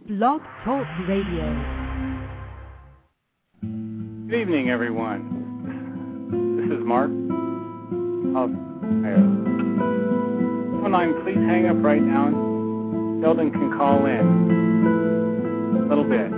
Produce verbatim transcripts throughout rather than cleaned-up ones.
Blog Talk Radio. Good evening, everyone. This is Mark. I'll, phone line, please hang up right now. Sheldon can call in a little bit.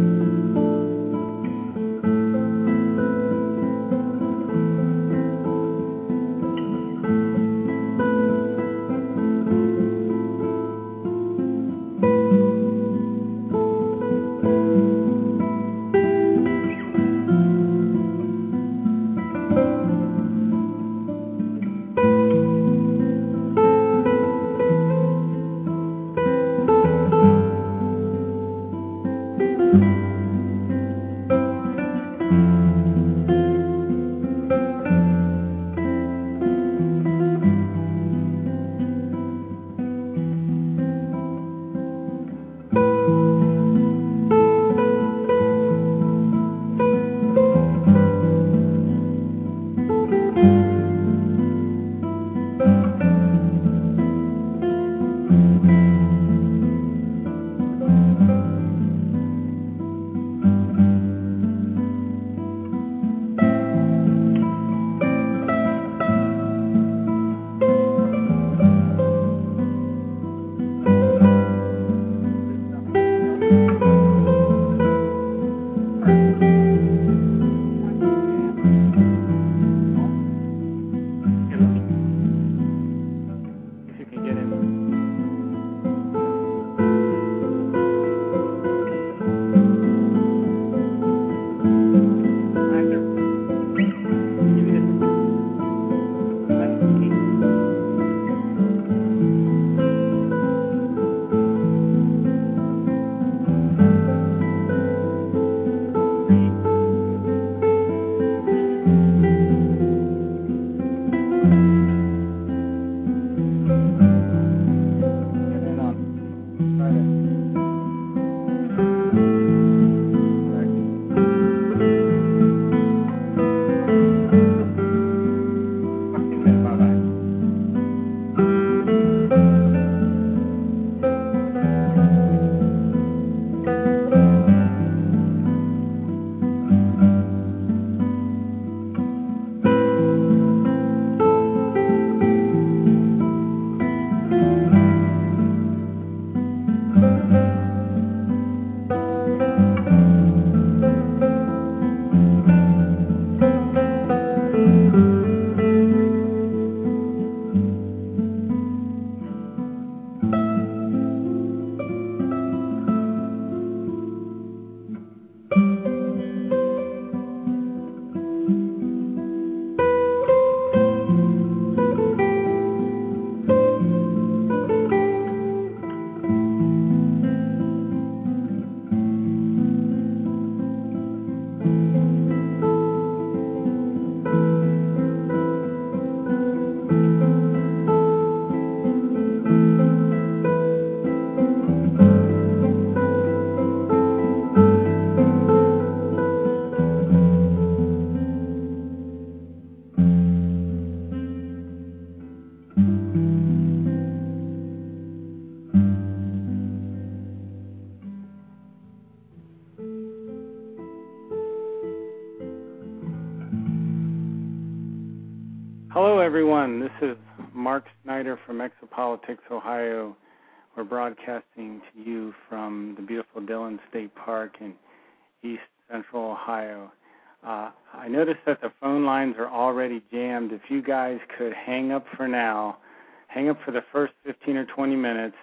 Hello, everyone. This is Mark Snyder from Exopolitics, Ohio. We're broadcasting to you from the beautiful Dillon State Park in east central Ohio. Uh, I noticed that the phone lines are already jammed. If you guys could hang up for now, hang up for the first fifteen or twenty minutes,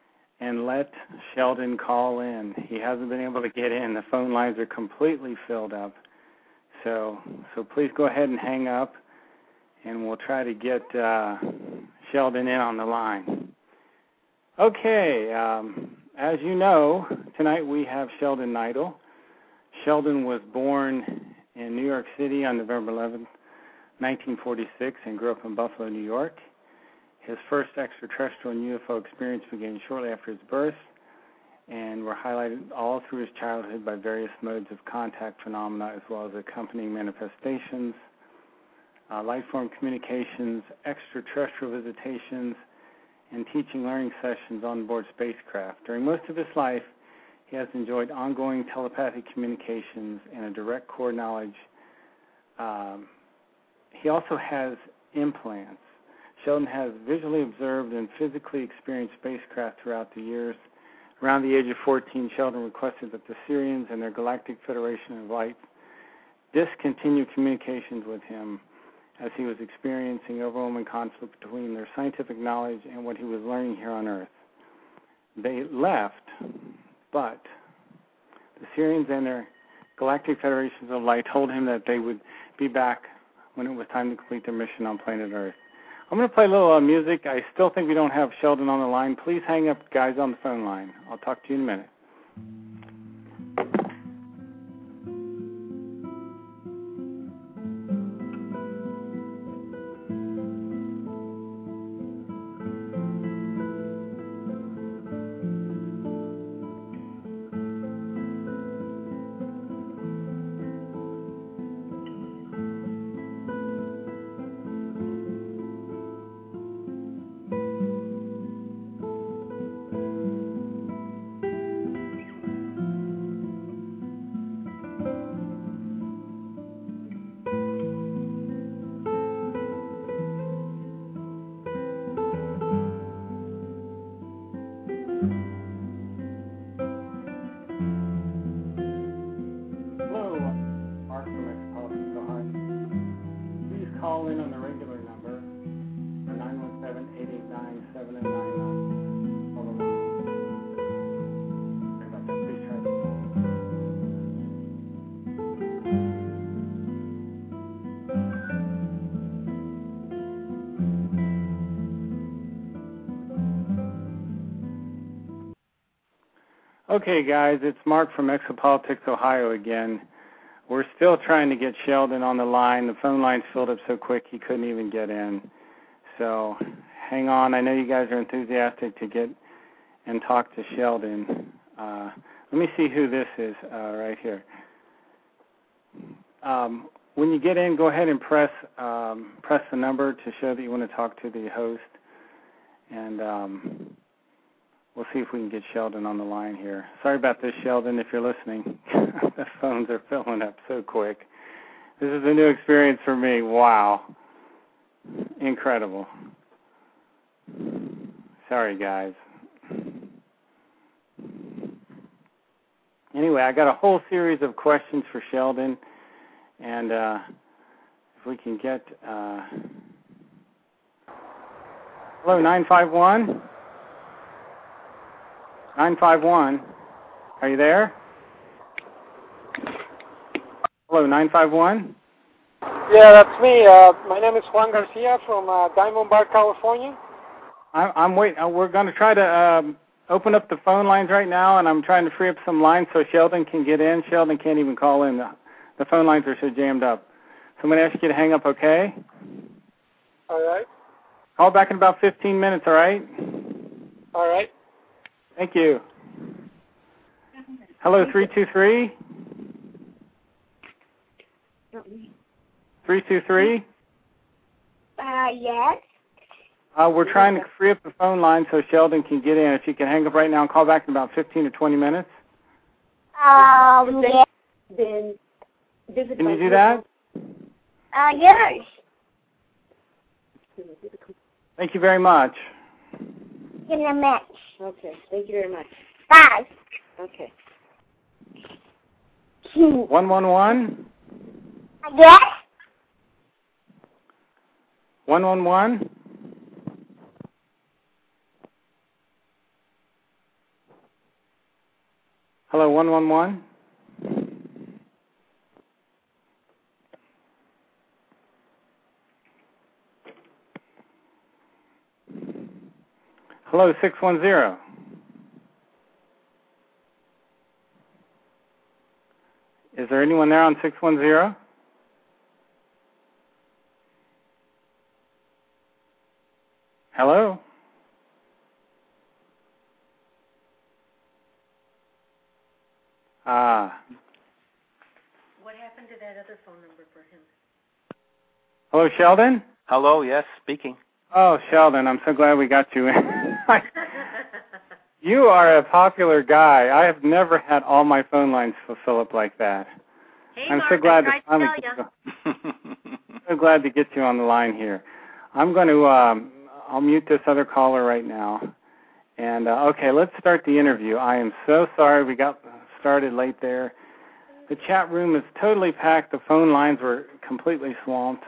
and let Sheldon call in. He hasn't been able to get in. The phone lines are completely filled up. So, so please go ahead and hang up, and we'll try to get uh, Sheldon in on the line. Okay, um, as you know, tonight we have Sheldon Neidl. Sheldon was born in New York City on November eleventh, nineteen forty-six, and grew up in Buffalo, New York. His first extraterrestrial and U F O experience began shortly after his birth, and were highlighted all through his childhood by various modes of contact phenomena, as well as accompanying manifestations, uh, life-form communications, extraterrestrial visitations, and teaching learning sessions on board spacecraft. During most of his life, He has enjoyed ongoing telepathic communications and a direct core knowledge. Um, he also has implants. Sheldon has visually observed and physically experienced spacecraft throughout the years. Around the age of fourteen, Sheldon requested that the Sirians and their Galactic Federation of Light discontinue communications with him as he was experiencing overwhelming conflict between their scientific knowledge and what he was learning here on Earth. They left, but the Sirians and their Galactic Federations of Light told him that they would be back when it was time to complete their mission on planet Earth. I'm going to play a little uh, music. I still think we don't have Sheldon on the line. Please hang up, guys, on the phone line. I'll talk to you in a minute. Call in on the regular number, nine one seven, eight eight nine, seven nine nine. Hold on. Sorry about that. Please try that. Okay, guys, it's Mark from Exopolitics, Ohio again. We're still trying to get Sheldon on the line. The phone line's filled up so quick he couldn't even get in. So hang on. I know you guys are enthusiastic to get and talk to Sheldon. Uh, let me see who this is uh, right here. Um, when you get in, go ahead and press um, press the number to show that you want to talk to the host. And um, we'll see if we can get Sheldon on the line here. Sorry about this, Sheldon, if you're listening. The phones are filling up so quick. This is a new experience for me. Wow. Incredible. Sorry, guys. Anyway, I got a whole series of questions for Sheldon, and uh, if we can get... Uh... Hello, nine five one? nine five one. Are you there? Hello, nine five one? Yeah, that's me. Uh, my name is Juan Garcia from uh, Diamond Bar, California. I'm, I'm waiting. Uh, we're going to try to um, open up the phone lines right now, and I'm trying to free up some lines so Sheldon can get in. Sheldon can't even call in. The, the phone lines are so jammed up. So I'm going to ask you to hang up, okay? All right. Call back in about fifteen minutes, all right? All right. Thank you. Hello, three two three? three two three? Uh, yes. Uh, we're trying to free up the phone line so Sheldon can get in. If you can hang up right now and call back in about fifteen or twenty minutes. Um, yes. Then visit Can you do that? Uh, yes. Thank you very much. In a match. Okay, thank you very much. Bye. Okay. one one one? Yes. one one one? Hello, one one one? Hello, six one zero? Is there anyone there on six one zero? Hello? Ah. What happened to that other phone number for him? Hello, Sheldon? Hello, yes, speaking. Oh, Sheldon, I'm so glad we got you in. You are a popular guy. I have never had all my phone lines fill up like that. Hey, I'm Mark, so glad I to tried finally to tell get you. So glad to get you on the line here. I'm going to um, I'll mute this other caller right now. And uh, okay, let's start the interview. I am so sorry we got started late there. The chat room is totally packed. The phone lines were completely swamped.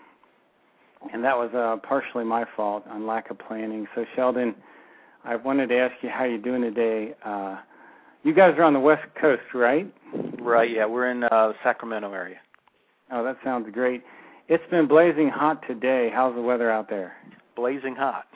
And that was uh, partially my fault on lack of planning. So, Sheldon, I wanted to ask you how you're doing today. Uh, you guys are on the West Coast, right? Right, yeah. We're in uh, Sacramento area. Oh, that sounds great. It's been blazing hot today. How's the weather out there? Blazing hot.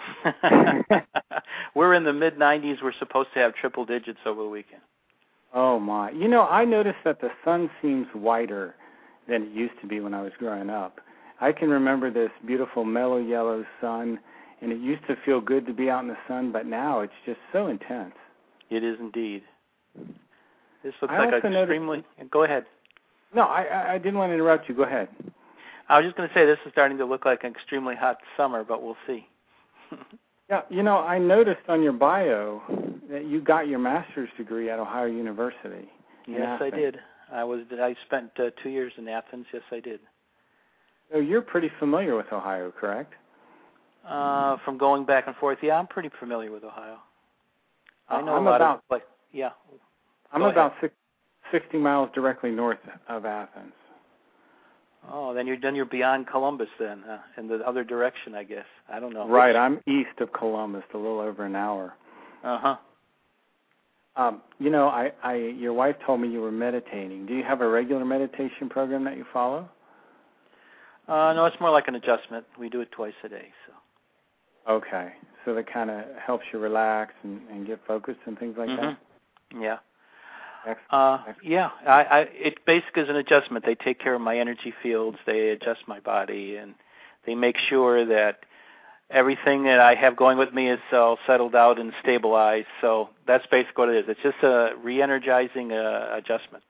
We're in the mid nineties. We're supposed to have triple digits over the weekend. Oh, my. You know, I noticed that the sun seems whiter than it used to be when I was growing up. I can remember this beautiful mellow yellow sun, and it used to feel good to be out in the sun, but now it's just so intense. It is indeed. This looks I like also an extremely... Noticed... Go ahead. No, I, I didn't want to interrupt you. Go ahead. I was just going to say this is starting to look like an extremely hot summer, but we'll see. Yeah, you know, I noticed on your bio that you got your master's degree at Ohio University. Yes, Athens. I did. I was. I spent uh, two years in Athens. Yes, I did. So you're pretty familiar with Ohio, correct? Uh, from going back and forth, yeah, I'm pretty familiar with Ohio. I know I'm a lot about, of, like, yeah. I'm about six, sixty miles directly north of Athens. Oh, then you're then you're beyond Columbus then, uh, in the other direction, I guess. I don't know. Right, I'm east of Columbus, a little over an hour. Uh-huh. Um, you know, I, I, your wife told me you were meditating. Do you have a regular meditation program that you follow? Uh, no, it's more like an adjustment. We do it twice a day. So. Okay, so that kind of helps you relax and, and get focused and things like mm-hmm. that? Yeah. Excellent. Uh, Excellent. yeah, I, I, it basically is an adjustment. They take care of my energy fields. They adjust my body, and they make sure that everything that I have going with me is all settled out and stabilized. So that's basically what it is. It's just a re-energizing uh, adjustment.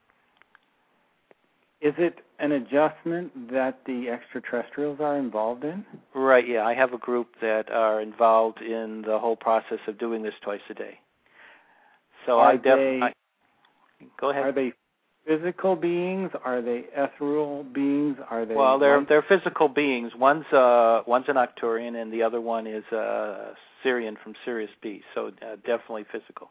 Is it an adjustment that the extraterrestrials are involved in? Right, yeah. I have a group that are involved in the whole process of doing this twice a day. So are I definitely... Go ahead. Are they physical beings? Are they ethereal beings? Are they? Well, they're light? they're physical beings. One's uh one's an Arcturian, and the other one is a Sirian from Sirius B. So uh, definitely physical.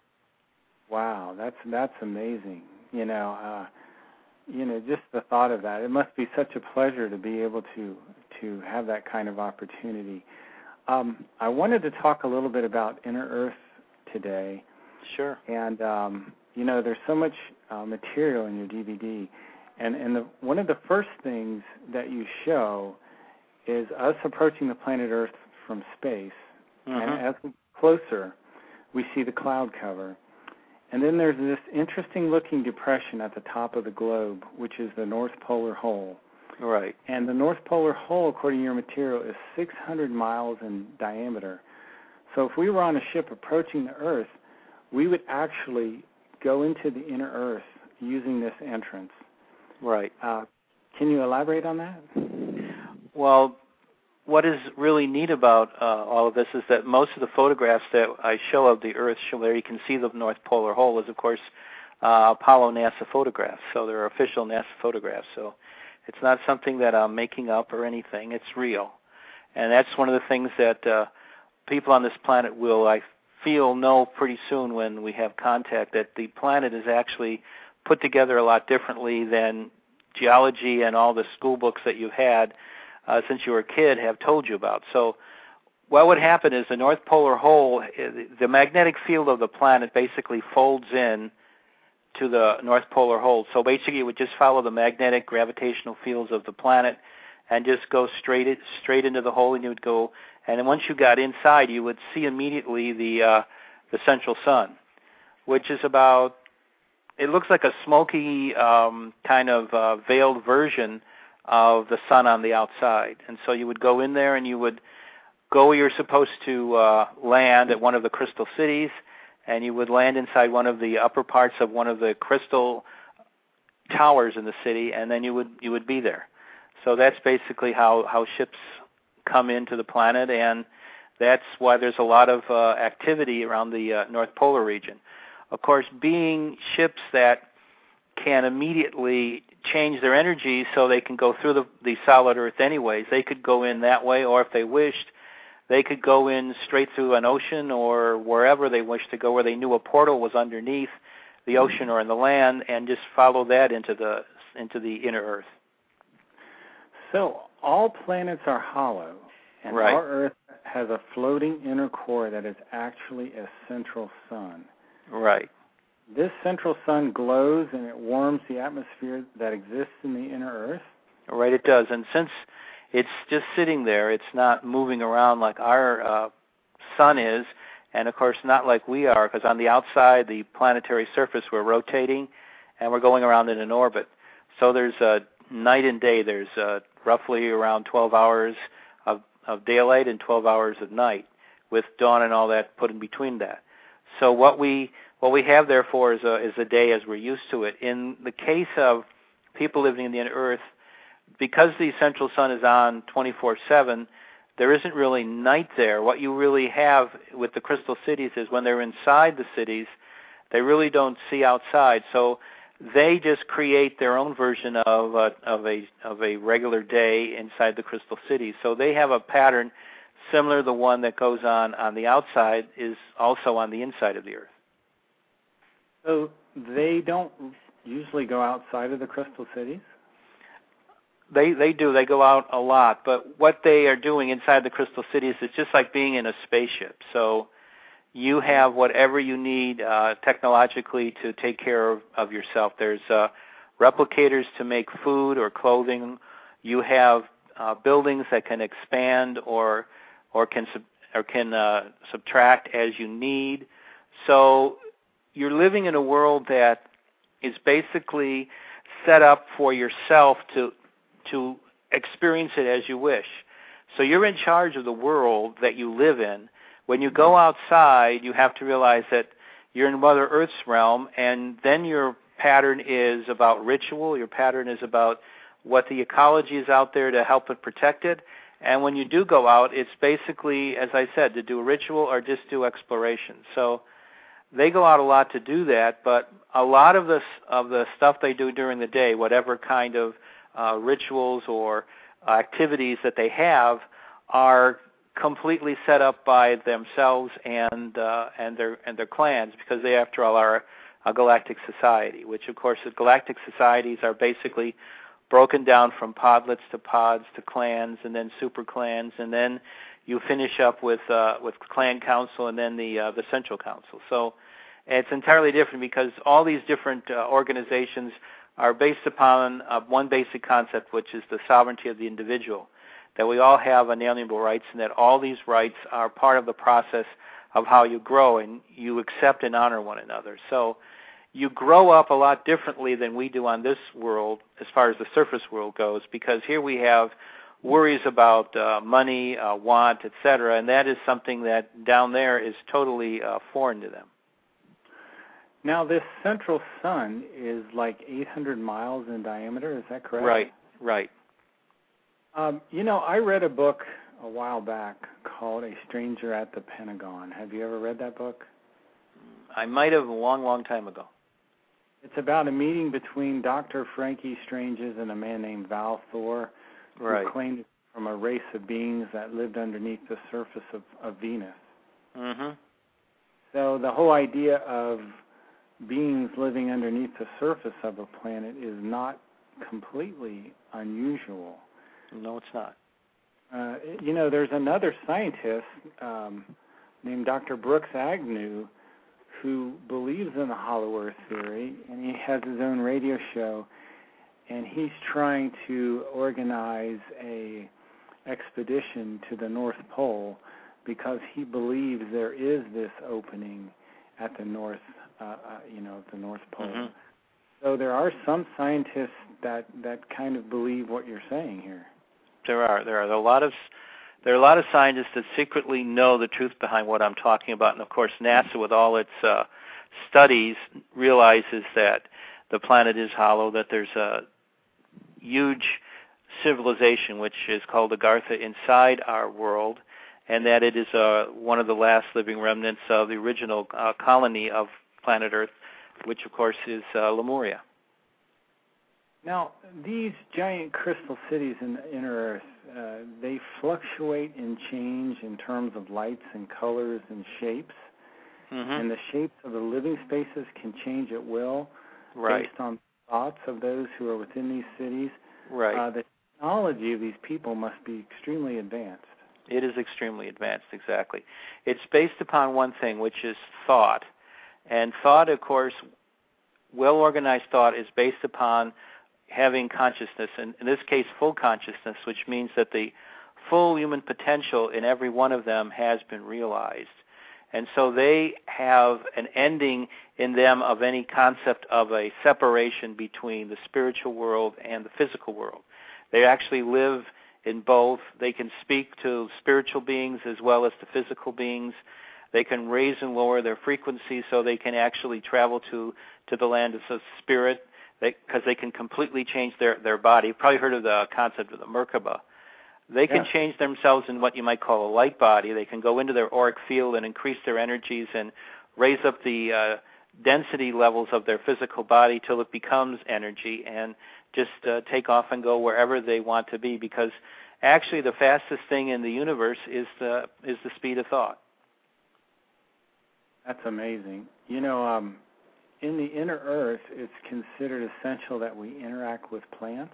Wow, that's that's amazing. You know, uh, you know, just the thought of that. It must be such a pleasure to be able to to have that kind of opportunity. Um, I wanted to talk a little bit about Inner Earth today. Sure. And um, you know, there's so much uh, material in your D V D, and and the, one of the first things that you show is us approaching the planet Earth from space, mm-hmm. and as we get closer, we see the cloud cover, and then there's this interesting-looking depression at the top of the globe, which is the North Polar Hole. Right. And the North Polar Hole, according to your material, is six hundred miles in diameter. So if we were on a ship approaching the Earth, we would actually go into the inner Earth using this entrance. Right. Uh, can you elaborate on that? Well, what is really neat about uh, all of this is that most of the photographs that I show of the Earth, show where you can see the North Polar Hole, is, of course, uh, Apollo NASA photographs. So they're official NASA photographs. So it's not something that I'm making up or anything. It's real. And that's one of the things that uh, people on this planet will, I feel, know pretty soon when we have contact, that the planet is actually put together a lot differently than geology and all the school books that you've had uh, since you were a kid have told you about. So what would happen is the North Polar Hole, the magnetic field of the planet basically folds in to the North Polar Hole. So basically it would just follow the magnetic gravitational fields of the planet and just go straight straight into the hole, and you would go. And then once you got inside, you would see immediately the uh, the central sun, which is about, it looks like a smoky um, kind of uh, veiled version of the sun on the outside. And so you would go in there and you would go where you're supposed to uh, land at one of the crystal cities, and you would land inside one of the upper parts of one of the crystal towers in the city, and then you would you would be there. So that's basically how, how ships come into the planet, and That's why there's a lot of uh, activity around the uh, North Polar region. Of course, being ships that can immediately change their energy so they can go through the, the solid Earth anyways, they could go in that way, or if they wished, they could go in straight through an ocean or wherever they wished to go, where they knew a portal was underneath the ocean or in the land, and just follow that into the into the inner Earth. So all planets are hollow, and right. our Earth has a floating inner core that is actually a central sun. Right. This central sun glows and it warms the atmosphere that exists in the inner Earth? Right, it does. And since it's just sitting there, it's not moving around like our uh, sun is, and of course not like we are, because on the outside, the planetary surface, we're rotating, and we're going around in an orbit. So there's uh, night and day. There's uh, roughly around twelve hours of, of daylight and twelve hours of night, with dawn and all that put in between that. So what we what we have, therefore, is a, is a day as we're used to it. In the case of people living in the inner Earth, because the central sun is on twenty-four seven, there isn't really night there. What you really have with the crystal cities is when they're inside the cities, they really don't see outside. So they just create their own version of a, of a of a regular day inside the crystal cities. So they have a pattern similar to the one that goes on on the outside is also on the inside of the Earth. So they don't usually go outside of the crystal cities? They they do. They go out a lot. But what they are doing inside the crystal cities is just like being in a spaceship. So you have whatever you need uh, technologically to take care of, of yourself. There's uh, replicators to make food or clothing. You have uh, buildings that can expand or or can sub, or can uh, subtract as you need. So you're living in a world that is basically set up for yourself to to experience it as you wish. So you're in charge of the world that you live in. When you go outside, you have to realize that you're in Mother Earth's realm, and then your pattern is about ritual. Your pattern is about what the ecology is out there to help it protect it. And when you do go out, it's basically, as I said, to do a ritual or just do exploration. So they go out a lot to do that, but a lot of the, of the stuff they do during the day, whatever kind of uh, rituals or uh, activities that they have, are completely set up by themselves and uh, and their and their clans, because they, after all, are a galactic society, which, of course, the galactic societies are basically broken down from podlets to pods to clans and then super clans, and then you finish up with uh, with clan council and then the uh, the central council. So it's entirely different, because all these different uh, organizations are based upon uh, one basic concept, which is the sovereignty of the individual, that we all have unalienable rights, and that all these rights are part of the process of how you grow, and you accept and honor one another. So you grow up a lot differently than we do on this world as far as the surface world goes, because here we have worries about uh, money, uh, want, et cetera, and that is something that down there is totally uh, foreign to them. Now, this central sun is like eight hundred miles in diameter, is that correct? Right, right. Um, you know, I read a book a while back called A Stranger at the Pentagon. Have you ever read that book? I might have a long, long time ago. It's about a meeting between Doctor Frankie Stranges and a man named Val Thor, right, who claimed from a race of beings that lived underneath the surface of, of Venus. Mm-hmm. So the whole idea of beings living underneath the surface of a planet is not completely unusual. No, it's not. Uh, you know, there's another scientist um, named Doctor Brooks Agnew who believes in the Hollow Earth theory, and he has his own radio show, and he's trying to organize a expedition to the North Pole because he believes there is this opening at the North, uh, uh, you know, the North Pole. Mm-hmm. So there are some scientists that, that kind of believe what you're saying here. There are. There are. There are a lot of there are a lot of scientists that secretly know the truth behind what I'm talking about, and of course, NASA, with all its uh, studies, realizes that the planet is hollow. That there's a huge civilization, which is called Agartha, inside our world, and that it is uh, one of the last living remnants of the original uh, colony of planet Earth, which, of course, is uh, Lemuria. Now, these giant crystal cities in the inner Earth, uh, they fluctuate and change in terms of lights and colors and shapes. Mm-hmm. And the shapes of the living spaces can change at will right. based on thoughts of those who are within these cities. Right. Uh, the technology of these people must be extremely advanced. It is extremely advanced, exactly. It's based upon one thing, which is thought. And thought, of course, well-organized thought is based upon having consciousness, and in this case, full consciousness, which means that the full human potential in every one of them has been realized. And so they have an ending in them of any concept of a separation between the spiritual world and the physical world. They actually live in both. They can speak to spiritual beings as well as to physical beings. They can raise and lower their frequency so they can actually travel to, to the land of the spirit, because they, they can completely change their, their body. You've probably heard of the concept of the Merkaba. They can yeah. change themselves in what you might call a light body. They can go into their auric field and increase their energies and raise up the uh, density levels of their physical body till it becomes energy and just uh, take off and go wherever they want to be, because actually the fastest thing in the universe is the, is the speed of thought. That's amazing. You know, um, in the inner Earth, it's considered essential that we interact with plants.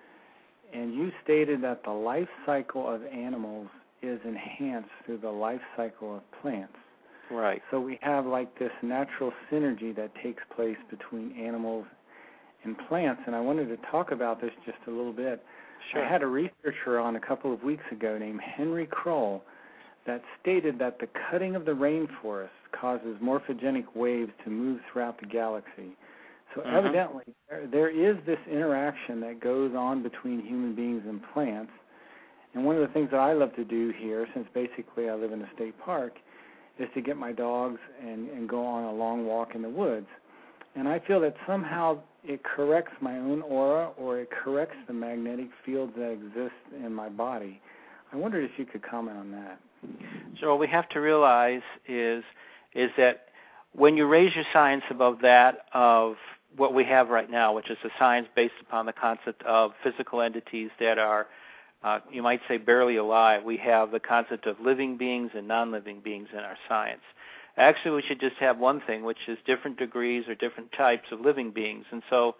And you stated that the life cycle of animals is enhanced through the life cycle of plants. Right. So we have like this natural synergy that takes place between animals and plants. And I wanted to talk about this just a little bit. Sure. I had a researcher on a couple of weeks ago named Henry Kroll that stated that the cutting of the rainforest causes morphogenic waves to move throughout the galaxy. So mm-hmm. evidently, there, there is this interaction that goes on between human beings and plants. And one of the things that I love to do here, since basically I live in a state park, is to get my dogs and, and go on a long walk in the woods. And I feel that somehow it corrects my own aura, or it corrects the magnetic fields that exist in my body. I wondered if you could comment on that. So what we have to realize is is that when you raise your science above that of what we have right now, which is a science based upon the concept of physical entities that are, uh, you might say, barely alive, we have the concept of living beings and non-living beings in our science. Actually, we should just have one thing, which is different degrees or different types of living beings. And so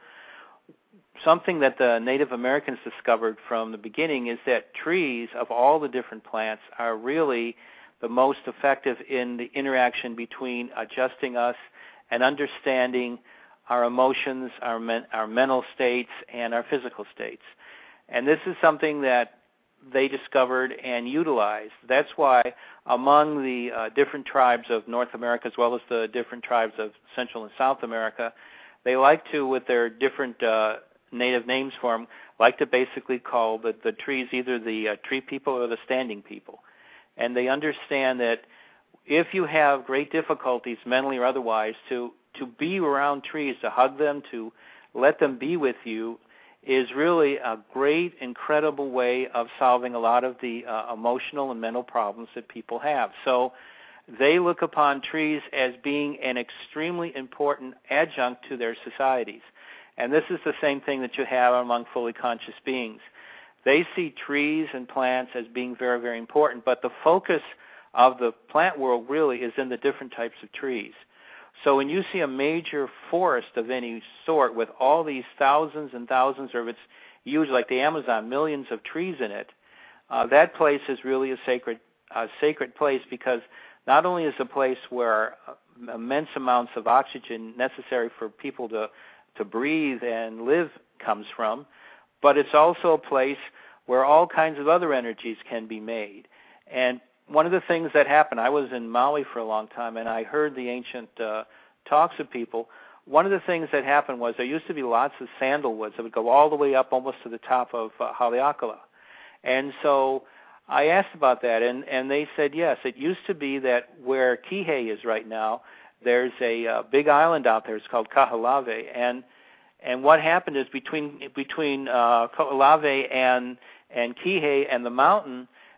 something that the Native Americans discovered from the beginning is that trees, of all the different plants, are really the most effective in the interaction between adjusting us and understanding our emotions, our, men, our mental states, and our physical states. And this is something that they discovered and utilized. That's why among the uh, different tribes of North America, as well as the different tribes of Central and South America, they like to, with their different uh, native names for them, like to basically call the, the trees either the uh, tree people or the standing people. And they understand that if you have great difficulties, mentally or otherwise, to, to be around trees, to hug them, to let them be with you, is really a great, incredible way of solving a lot of the uh, emotional and mental problems that people have. So they look upon trees as being an extremely important adjunct to their societies. And this is the same thing that you have among fully conscious beings. They see trees and plants as being very, very important, but the focus of the plant world really is in the different types of trees. So when you see a major forest of any sort with all these thousands and thousands, or if it's huge like the Amazon, millions of trees in it, uh, that place is really a sacred, uh, sacred place, because not only is it a place where uh, immense amounts of oxygen necessary for people to, to breathe and live comes from, but it's also a place where all kinds of other energies can be made. And one of the things that happened, I was in Maui for a long time, and I heard the ancient uh, talks of people. One of the things that happened was there used to be lots of sandalwoods that would go all the way up almost to the top of uh, Haleakala. And so I asked about that, and, and they said, yes, it used to be that where Kihei is right now, there's a uh, big island out there. It's called Kaho'olawe, and and what happened is between between uh, Kaho'olawe and and Kihei and the mountain,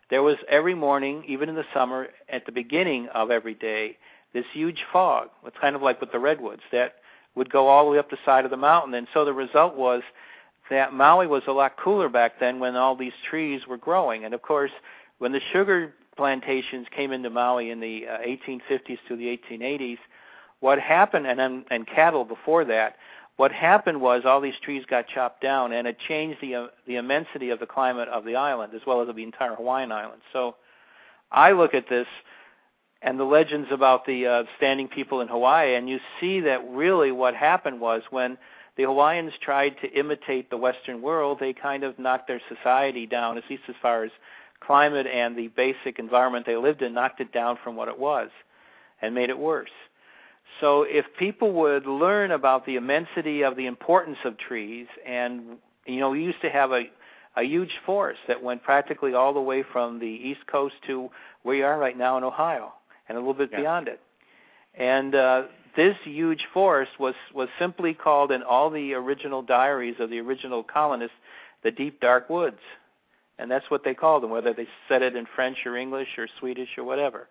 there was every morning, even in the summer, at the beginning of every day, this huge fog. It's kind of like with the redwoods that would go all the way up the side of the mountain. And so the result was that Maui was a lot cooler back then when all these trees were growing. And, of course, when the sugar plantations came into Maui in the uh, eighteen fifties to the eighteen eighties, what happened, and, and cattle before that, what happened was all these trees got chopped down, and it changed the uh, the immensity of the climate of the island, as well as of the entire Hawaiian island. So I look at this and the legends about the uh, standing people in Hawaii, and you see that really what happened was when the Hawaiians tried to imitate the Western world, they kind of knocked their society down, at least as far as climate and the basic environment they lived in, knocked it down from what it was and made it worse. So if people would learn about the immensity of the importance of trees, and, you know, we used to have a, a huge forest that went practically all the way from the East Coast to where you are right now in Ohio, and a little bit yeah. beyond it. And uh, this huge forest was, was simply called in all the original diaries of the original colonists the deep, dark woods. And that's what they called them, whether they said it in French or English or Swedish or whatever.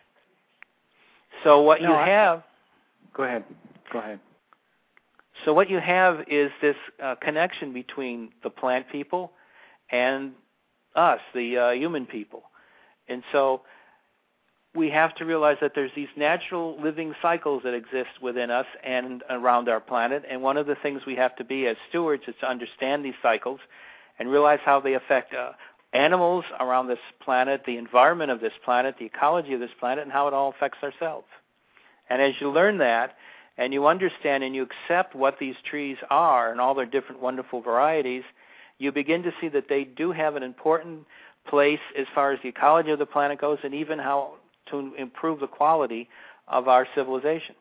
So what no, you I, have... Go ahead. Go ahead. So what you have is this uh, connection between the plant people and us, the uh, human people. And so we have to realize that there's these natural living cycles that exist within us and around our planet. And one of the things we have to be as stewards is to understand these cycles and realize how they affect uh, animals around this planet, the environment of this planet, the ecology of this planet, and how it all affects ourselves. And as you learn that and you understand and you accept what these trees are and all their different wonderful varieties, you begin to see that they do have an important place as far as the ecology of the planet goes and even how to improve the quality of our civilization.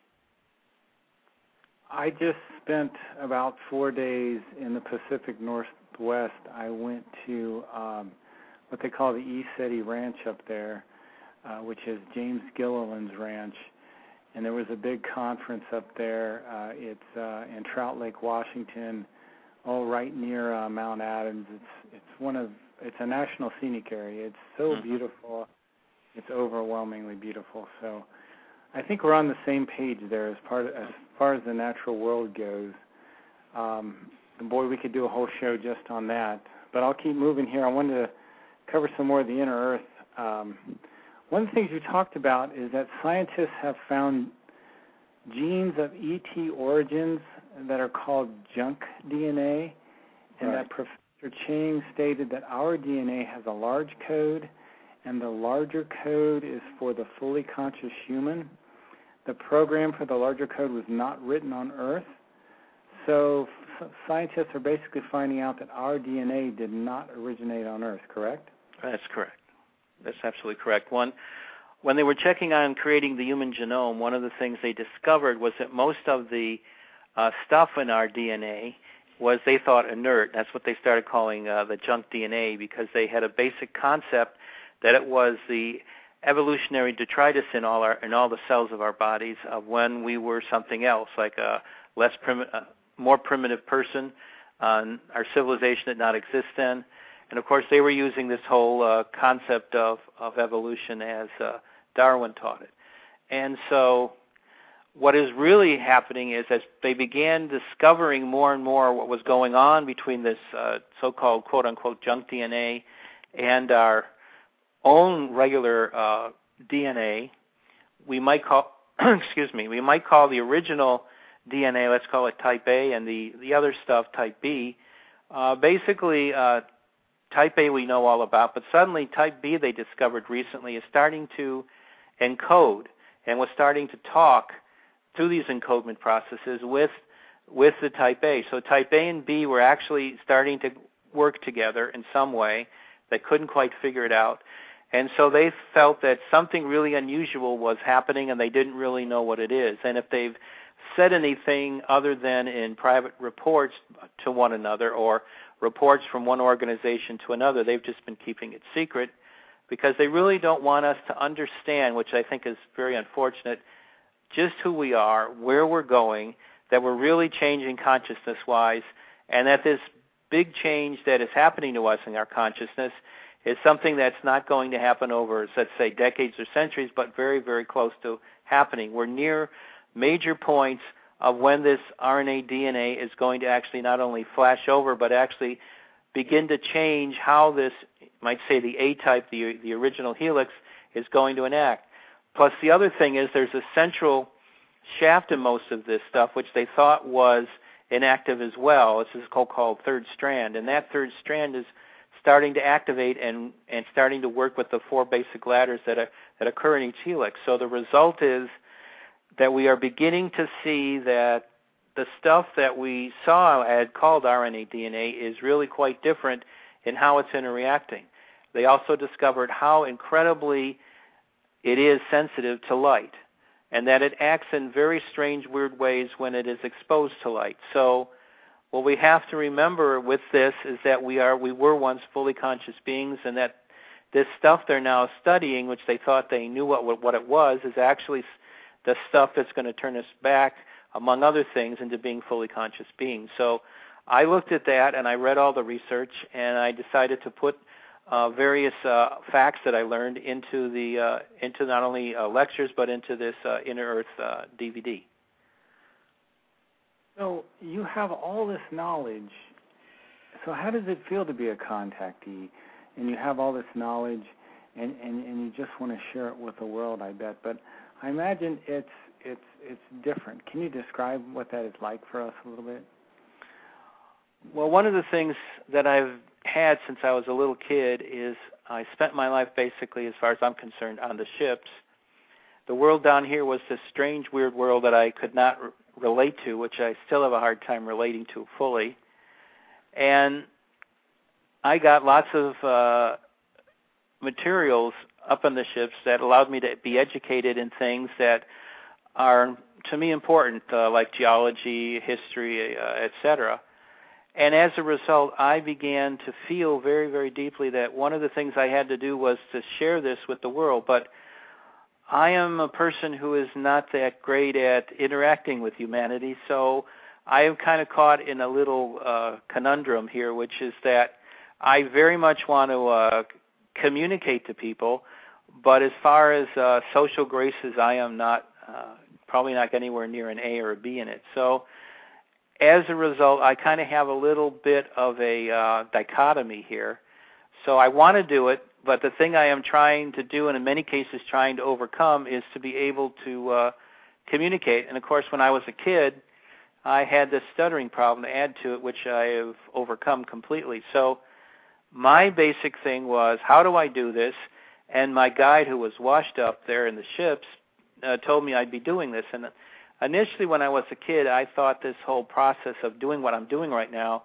I just spent about four days in the Pacific Northwest. I went to um, what they call the East Ranch up there, uh, which is James Gilliland's ranch. And there was a big conference up there. Uh, it's uh, in Trout Lake, Washington, all right near uh, Mount Adams. It's it's one of it's a national scenic area. It's so mm-hmm. beautiful. It's overwhelmingly beautiful. So I think we're on the same page there as part of, as far as the natural world goes. Um, and boy, we could do a whole show just on that. But I'll keep moving here. I wanted to cover some more of the inner Earth. Um, One of the things you talked about is that scientists have found genes of E T origins that are called junk D N A, and right. that Professor Chang stated that our D N A has a large code, and the larger code is for the fully conscious human. The program for the larger code was not written on Earth, so f- scientists are basically finding out that our D N A did not originate on Earth, correct? That's correct. That's absolutely correct. One, when they were checking on creating the human genome, one of the things they discovered was that most of the uh, stuff in our D N A was, they thought, inert. That's what they started calling uh, the junk D N A, because they had a basic concept that it was the evolutionary detritus in all our in all the cells of our bodies of when we were something else, like a less primi- uh, more primitive person, uh, our civilization did not exist then. And, of course, they were using this whole uh, concept of, of evolution as uh, Darwin taught it. And so what is really happening is as they began discovering more and more what was going on between this uh, so-called, quote-unquote, junk D N A and our own regular uh, D N A, we might call, excuse me, we might call the original D N A, let's call it type A, and the, the other stuff type B, uh, basically uh, type A we know all about, but suddenly type B they discovered recently is starting to encode and was starting to talk through these encodement processes with with the type A. So type A and B were actually starting to work together in some way. They couldn't quite figure it out. And so they felt that something really unusual was happening and they didn't really know what it is. And if they've said anything other than in private reports to one another or reports from one organization to another, they've just been keeping it secret because they really don't want us to understand, which I think is very unfortunate, just who we are, where we're going, that we're really changing consciousness-wise, and that this big change that is happening to us in our consciousness is something that's not going to happen over, let's say, decades or centuries, but very, very close to happening. We're near major points of when this R N A D N A is going to actually not only flash over, but actually begin to change how this, might say the A-type, the, the original helix, is going to enact. Plus the other thing is there's a central shaft in most of this stuff, which they thought was inactive as well. This is called, called third strand, and that third strand is starting to activate and, and starting to work with the four basic ladders that, are, that occur in each helix. So the result is that we are beginning to see that the stuff that we saw had called R N A D N A is really quite different in how it's interreacting. They also discovered how incredibly it is sensitive to light, and that it acts in very strange, weird ways when it is exposed to light. So what we have to remember with this is that we are we were once fully conscious beings, and that this stuff they're now studying, which they thought they knew what what it was, is actually the stuff that's going to turn us back, among other things, into being fully conscious beings. So I looked at that, and I read all the research, and I decided to put uh, various uh, facts that I learned into the uh, into not only uh, lectures, but into this uh, Inner Earth uh, D V D. So you have all this knowledge. So how does it feel to be a contactee? And you have all this knowledge, and, and, and you just want to share it with the world, I bet. But I imagine it's it's it's different. Can you describe what that is like for us a little bit? Well, one of the things that I've had since I was a little kid is I spent my life basically, as far as I'm concerned, on the ships. The world down here was this strange, weird world that I could not re- relate to, which I still have a hard time relating to fully. And I got lots of uh, materials up on the ships that allowed me to be educated in things that are, to me, important, uh, like geology, history, uh, et cetera. And as a result, I began to feel very, very deeply that one of the things I had to do was to share this with the world. But I am a person who is not that great at interacting with humanity, so I am kind of caught in a little uh, conundrum here, which is that I very much want to uh, communicate to people, but as far as uh, social graces, I am not, uh, probably not anywhere near an A or a B in it. So as a result, I kind of have a little bit of a uh, dichotomy here. So I want to do it, but the thing I am trying to do, and in many cases trying to overcome, is to be able to uh, communicate. And of course, when I was a kid, I had this stuttering problem to add to it, which I have overcome completely. So my basic thing was, how do I do this? And my guide, who was washed up there in the ships, uh, told me I'd be doing this. And initially, when I was a kid, I thought this whole process of doing what I'm doing right now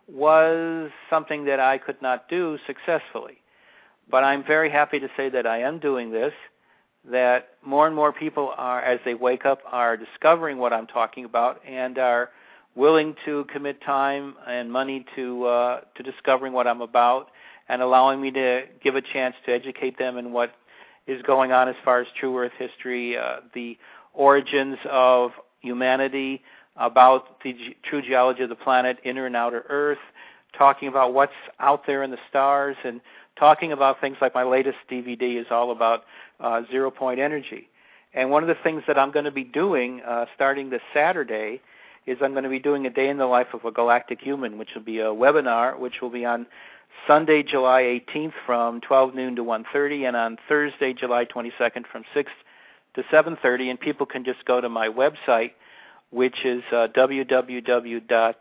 was something that I could not do successfully. But I'm very happy to say that I am doing this, that more and more people are, as they wake up, are discovering what I'm talking about and are willing to commit time and money to uh, to discovering what I'm about and allowing me to give a chance to educate them in what is going on as far as true Earth history, uh, the origins of humanity, about the ge- true geology of the planet, inner and outer Earth, talking about what's out there in the stars, and talking about things like my latest D V D is all about uh, zero-point energy. And one of the things that I'm going to be doing uh, starting this Saturday is I'm going to be doing a day in the life of a galactic human, which will be a webinar, which will be on Sunday, July eighteenth from twelve noon to one thirty, and on Thursday, July twenty-second from six to seven thirty. And people can just go to my website, which is uh, w w w dot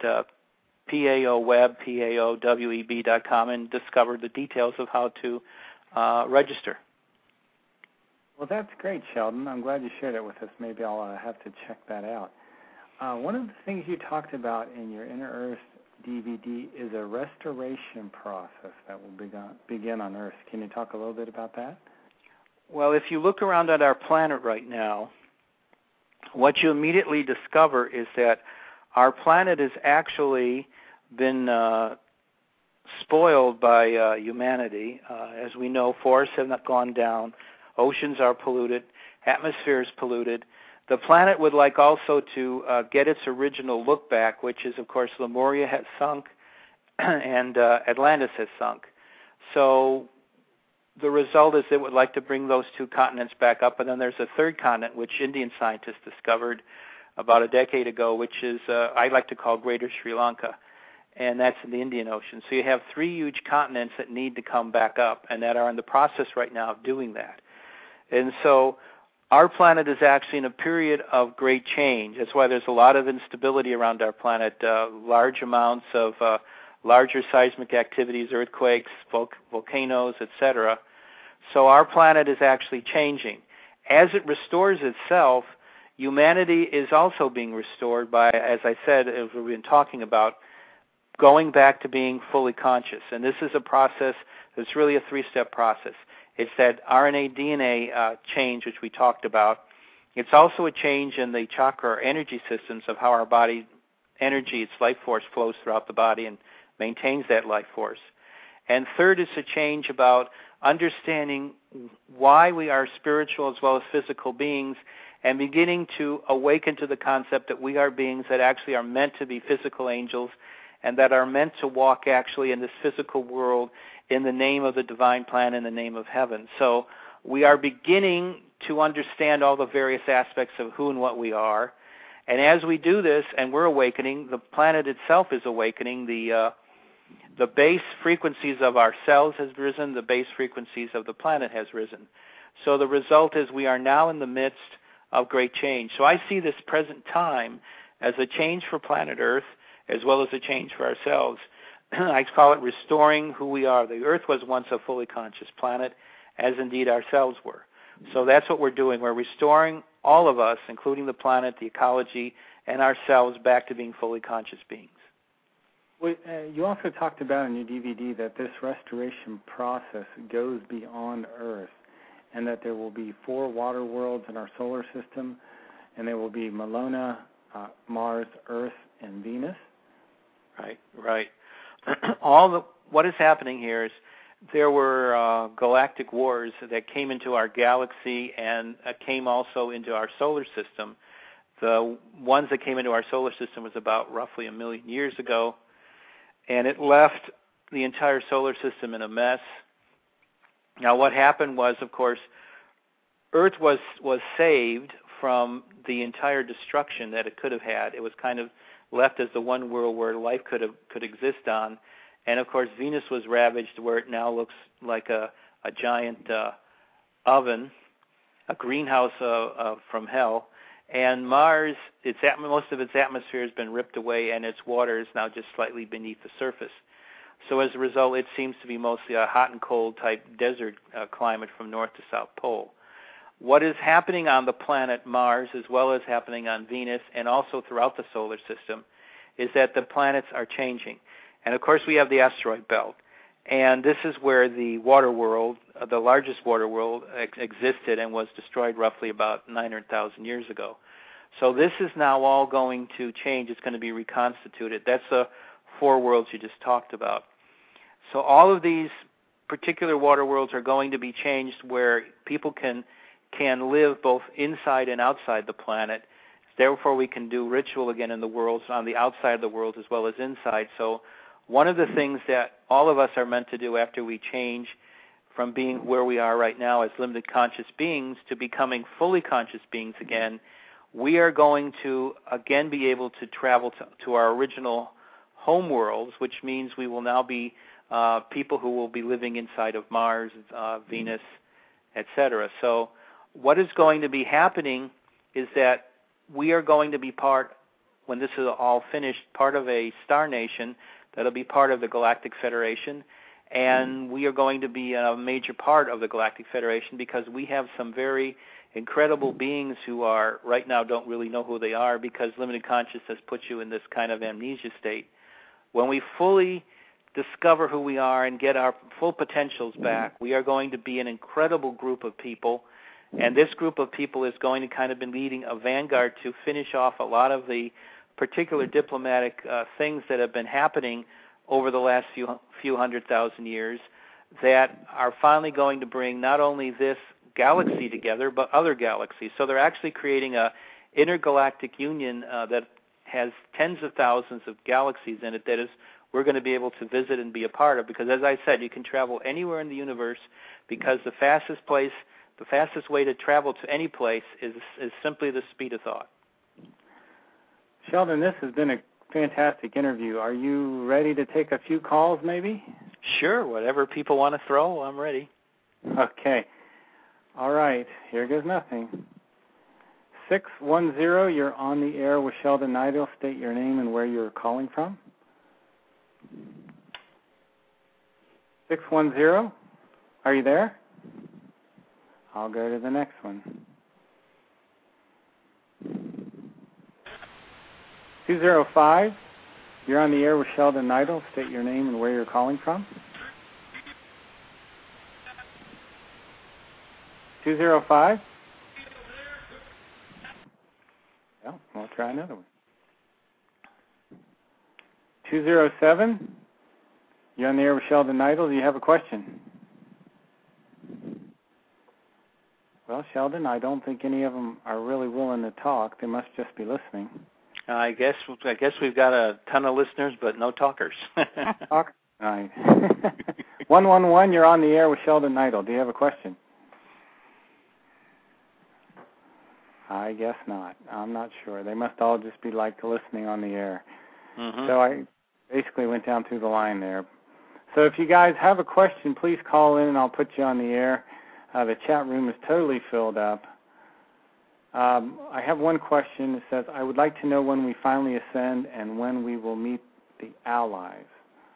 paoweb dot com, and discover the details of how to uh, register. Well, that's great, Sheldon. I'm glad you shared it with us. Maybe I'll uh, have to check that out. Uh, one of the things you talked about in your Inner Earth D V D is a restoration process that will begin, begin on Earth. Can you talk a little bit about that? Well, if you look around at our planet right now, what you immediately discover is that our planet has actually been uh, spoiled by uh, humanity. Uh, as we know, forests have not gone down, oceans are polluted, atmosphere is polluted. The planet would like also to uh, get its original look back, which is, of course, Lemuria has sunk and uh, Atlantis has sunk. So the result is they would like to bring those two continents back up, and then there's a third continent, which Indian scientists discovered about a decade ago, which is, uh, I like to call Greater Sri Lanka, and that's in the Indian Ocean. So you have three huge continents that need to come back up, and that are in the process right now of doing that. And so our planet is actually in a period of great change. That's why there's a lot of instability around our planet, uh, large amounts of uh, larger seismic activities, earthquakes, vul- volcanoes, et cetera. So our planet is actually changing. As it restores itself, humanity is also being restored by, as I said, as we've been talking about, going back to being fully conscious. And this is a process that's really a three-step process. It's that R N A, D N A uh, change, which we talked about. It's also a change in the chakra or energy systems of how our body energy, its life force, flows throughout the body and maintains that life force. And third is a change about understanding why we are spiritual as well as physical beings, and beginning to awaken to the concept that we are beings that actually are meant to be physical angels and that are meant to walk actually in this physical world in the name of the divine plan, in the name of heaven. So we are beginning to understand all the various aspects of who and what we are. And as we do this and we're awakening, the planet itself is awakening. The uh, the base frequencies of our cells has risen. The base frequencies of the planet has risen. So the result is we are now in the midst of great change. So I see this present time as a change for planet Earth as well as a change for ourselves. I call it restoring who we are. The Earth was once a fully conscious planet, as indeed ourselves were. So that's what we're doing. We're restoring all of us, including the planet, the ecology, and ourselves, back to being fully conscious beings. Well, uh, you also talked about in your D V D that this restoration process goes beyond Earth, and that there will be four water worlds in our solar system, and there will be Malona, uh, Mars, Earth, and Venus. Right, right. All the what is happening here is there were uh, galactic wars that came into our galaxy and uh, came also into our solar system. The ones that came into our solar system was about roughly a million years ago, and it left the entire solar system in a mess. Now, what happened was, of course, Earth was was saved from the entire destruction that it could have had. It was kind of left as the one world where life could have could exist on. And, of course, Venus was ravaged where it now looks like a, a giant uh, oven, a greenhouse uh, uh, from hell. And Mars, its most of its atmosphere has been ripped away, and its water is now just slightly beneath the surface. So as a result, it seems to be mostly a hot and cold type desert uh, climate from north to south pole. What is happening on the planet Mars, as well as happening on Venus and also throughout the solar system, is that the planets are changing. And, of course, we have the asteroid belt. And this is where the water world, uh, the largest water world, ex- existed and was destroyed roughly about nine hundred thousand years ago. So this is now all going to change. It's going to be reconstituted. That's the four worlds you just talked about. So all of these particular water worlds are going to be changed where people can can live both inside and outside the planet. Therefore, we can do ritual again in the worlds, on the outside of the world as well as inside. So one of the things that all of us are meant to do after we change from being where we are right now as limited conscious beings to becoming fully conscious beings again, we are going to again be able to travel to, to our original home worlds, which means we will now be uh, people who will be living inside of Mars, uh, Venus, et cetera. So what is going to be happening is that we are going to be part, when this is all finished, part of a star nation that'll be part of the Galactic Federation, and we are going to be a major part of the Galactic Federation because we have some very incredible beings who are, right now, don't really know who they are because limited consciousness puts you in this kind of amnesia state. When we fully discover who we are and get our full potentials back, we are going to be an incredible group of people, and this group of people is going to kind of be leading a vanguard to finish off a lot of the particular diplomatic uh, things that have been happening over the last few few hundred thousand years that are finally going to bring not only this galaxy together but other galaxies. So they're actually creating a intergalactic union uh, that has tens of thousands of galaxies in it that is we're going to be able to visit and be a part of, because as I said, you can travel anywhere in the universe, because the fastest place, the fastest way to travel to any place is is simply the speed of thought. Sheldon, this has been a fantastic interview. Are you ready to take a few calls maybe? Sure, whatever people want to throw, I'm ready. Okay. All right, here goes nothing. six one zero, you're on the air with Sheldon Neidel. State your name and where you're calling from. six one zero, are you there? I'll go to the next one. two zero five, you're on the air with Sheldon Neidel. State your name and where you're calling from. two zero five. Well, we'll try another one. two zero seven, you're on the air with Sheldon Neidel. Do you have a question? Well, Sheldon, I don't think any of them are really willing to talk. They must just be listening. I guess I guess we've got a ton of listeners, but no talkers. Talk. All right. one one one, you're on the air with Sheldon Neidel. Do you have a question? I guess not. I'm not sure. They must all just be like listening on the air. Mm-hmm. So I basically went down through the line there. So if you guys have a question, please call in and I'll put you on the air. Uh, the chat room is totally filled up. Um, I have one question. It says, I would like to know when we finally ascend and when we will meet the allies.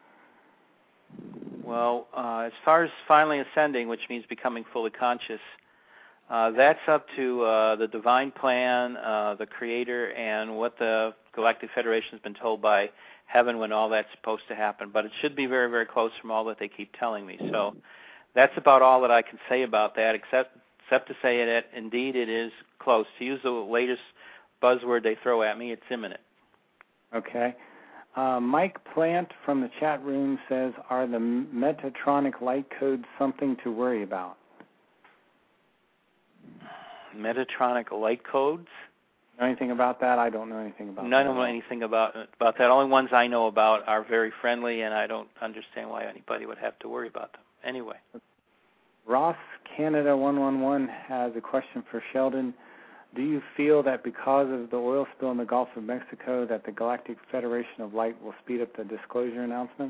Well, uh, as far as finally ascending, which means becoming fully conscious, uh, that's up to uh, the divine plan, uh, the Creator, and what the Galactic Federation has been told by heaven when all that's supposed to happen. But it should be very, very close from all that they keep telling me. So that's about all that I can say about that, except except to say that indeed it is close. To use the latest buzzword they throw at me, it's imminent. Okay. Uh, Mike Plant from the chat room says, are the Metatronic light codes something to worry about? Metatronic light codes? Know anything about that? I don't know anything about None that. I don't know anything about about that. Only ones I know about are very friendly, and I don't understand why anybody would have to worry about them. Anyway. Ross Canada one one one has a question for Sheldon. Do you feel that because of the oil spill in the Gulf of Mexico that the Galactic Federation of Light will speed up the disclosure announcements?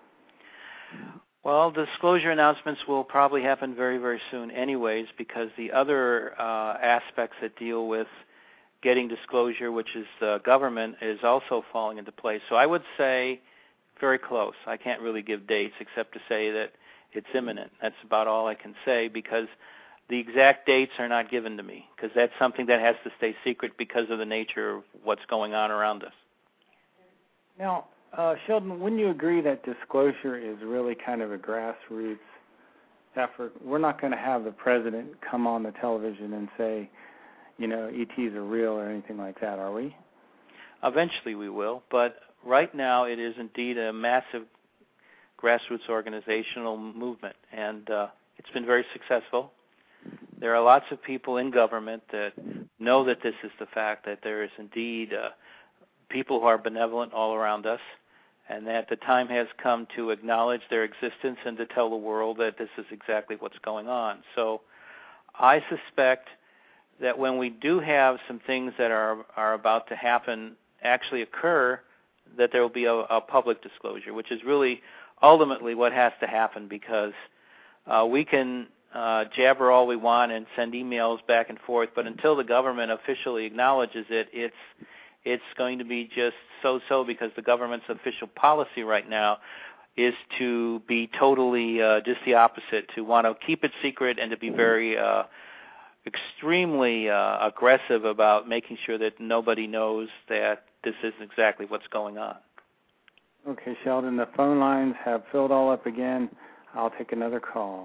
Well, disclosure announcements will probably happen very, very soon anyways, because the other uh, aspects that deal with getting disclosure, which is the government, is also falling into place. So I would say very close. I can't really give dates except to say that it's imminent. That's about all I can say, because the exact dates are not given to me, because that's something that has to stay secret because of the nature of what's going on around us. Now, uh, Sheldon, wouldn't you agree that disclosure is really kind of a grassroots effort? We're not going to have the president come on the television and say, you know, E Ts are real or anything like that, are we? Eventually we will, but right now it is indeed a massive grassroots organizational movement, and uh, it's been very successful. There are lots of people in government that know that this is the fact, that there is indeed uh, people who are benevolent all around us, and that the time has come to acknowledge their existence and to tell the world that this is exactly what's going on. So I suspect that when we do have some things that are are about to happen actually occur, that there will be a, a public disclosure, which is really ultimately what has to happen, because uh, we can uh, jabber all we want and send emails back and forth, but until the government officially acknowledges it, it's it's going to be just so-so, because the government's official policy right now is to be totally uh, just the opposite, to want to keep it secret and to be very uh, extremely uh, aggressive about making sure that nobody knows that this is exactly what's going on. Okay, Sheldon, the phone lines have filled all up again. I'll take another call.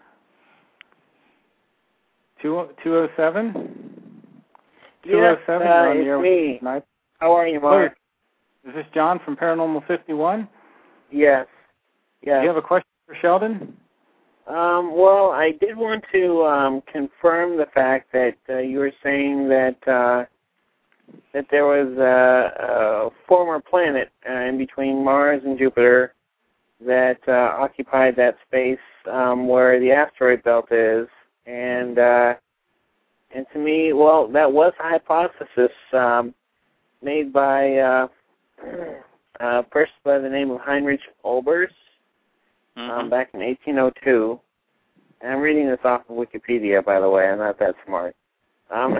two oh seven? Yes, uh, on the air it's me. Night. How are you, Mark? Is this John from Paranormal fifty-one? Yes. Yes. Do you have a question for Sheldon? Um, well, I did want to um, confirm the fact that uh, you were saying that uh, that there was a, a former planet uh, in between Mars and Jupiter that uh, occupied that space um, where the asteroid belt is, and uh, and to me, well, that was a hypothesis um, made by uh, a person by the name of Heinrich Olbers Mm-hmm. um, back in eighteen oh two. And I'm reading this off of Wikipedia, by the way. I'm not that smart. Um,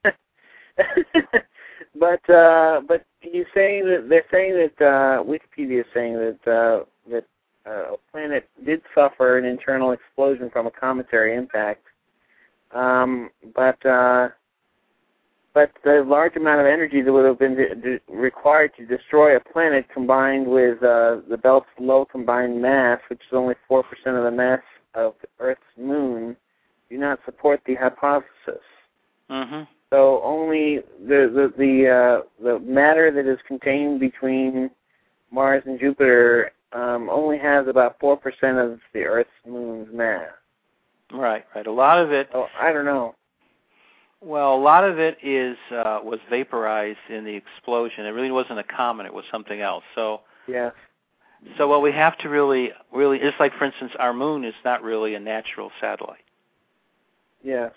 but uh, but you saying that they're saying that uh, Wikipedia is saying that uh, that uh, a planet did suffer an internal explosion from a cometary impact, um, but uh, but the large amount of energy that would have been de- de- required to destroy a planet, combined with uh, the belt's low combined mass, which is only four percent of the mass of Earth's moon, do not support the hypothesis. Mm-hmm. So only the the the, uh, the matter that is contained between Mars and Jupiter um, only has about four percent of the Earth's moon's mass. Right, right. A lot of it. Oh, I don't know. Well, a lot of it is uh, was vaporized in the explosion. It really wasn't a comet; it was something else. So, yeah. So what we have to really, really, it's like, for instance, our moon is not really a natural satellite. Yes.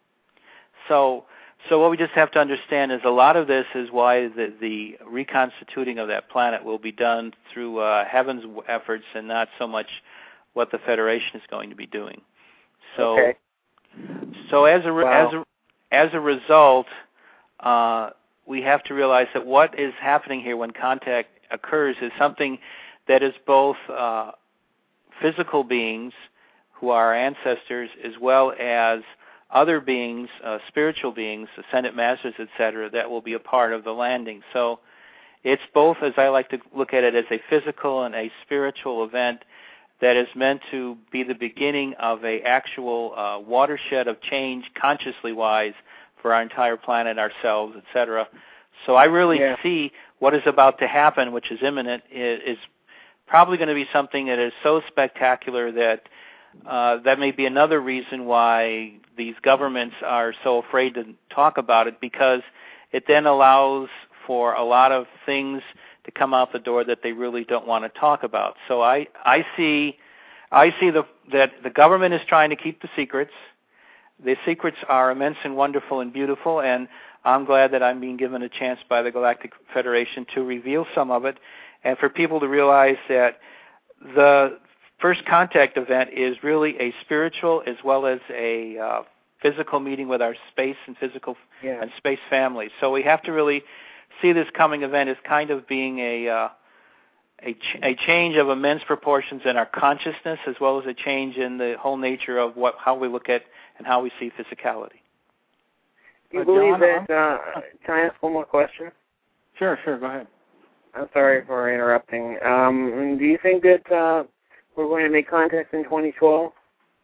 So, so what we just have to understand is a lot of this is why the, the reconstituting of that planet will be done through uh, heaven's efforts and not so much what the Federation is going to be doing. So, okay. so as a wow. as a as a result, uh, we have to realize that what is happening here when contact occurs is something that is both uh, physical beings who are our ancestors, as well as other beings, uh, spiritual beings, ascended masters, et cetera, that will be a part of the landing. So it's both, as I like to look at it, as a physical and a spiritual event that is meant to be the beginning of a actual uh, watershed of change, consciously wise, for our entire planet, ourselves, et cetera. So I really yeah. see what is about to happen, which is imminent, is, is probably going to be something that is so spectacular that uh, that may be another reason why these governments are so afraid to talk about it, because it then allows for a lot of things to come out the door that they really don't want to talk about. So I, I see I see the, that the government is trying to keep the secrets. The secrets are immense and wonderful and beautiful, and I'm glad that I'm being given a chance by the Galactic Federation to reveal some of it, and for people to realize that the first contact event is really a spiritual as well as a uh, physical meeting with our space and physical yeah. and space family. So we have to really see this coming event as kind of being a uh, a, ch- a change of immense proportions in our consciousness, as well as a change in the whole nature of what how we look at and how we see physicality. Do you uh, believe John, that, uh, can I ask one more question? Sure, sure, go ahead. I'm sorry for interrupting. Um, do you think that uh, we're going to make contact in twenty twelve?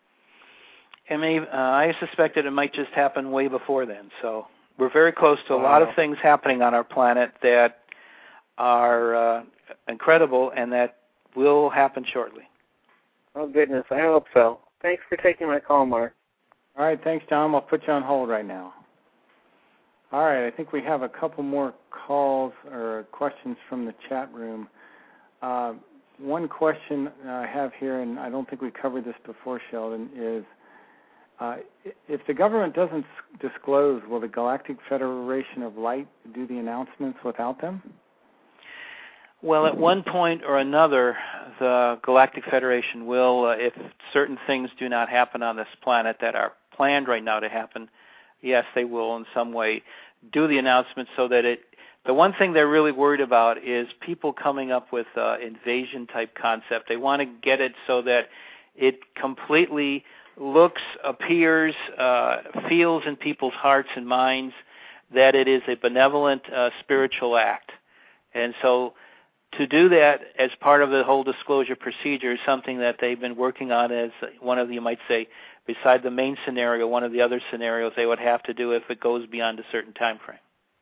I mean, uh, I suspect that it might just happen way before then. So we're very close to a wow. lot of things happening on our planet that are uh, incredible and that will happen shortly. Oh, goodness. I hope so. Thanks for taking my call, Mark. All right, thanks, John. I'll put you on hold right now. All right, I think we have a couple more calls or questions from the chat room. Uh, one question I have here, and I don't think we covered this before, Sheldon, is uh, if the government doesn't disclose, will the Galactic Federation of Light do the announcements without them? Well, at one point or another, the Galactic Federation will, uh, if certain things do not happen on this planet that are planned right now to happen, yes, they will in some way do the announcement so that it, the one thing they're really worried about is people coming up with uh, invasion-type concept. They want to get it so that it completely looks, appears, uh, feels in people's hearts and minds that it is a benevolent uh, spiritual act. And so to do that as part of the whole disclosure procedure is something that they've been working on as one of the, you might say, beside the main scenario, one of the other scenarios they would have to do if it goes beyond a certain time frame.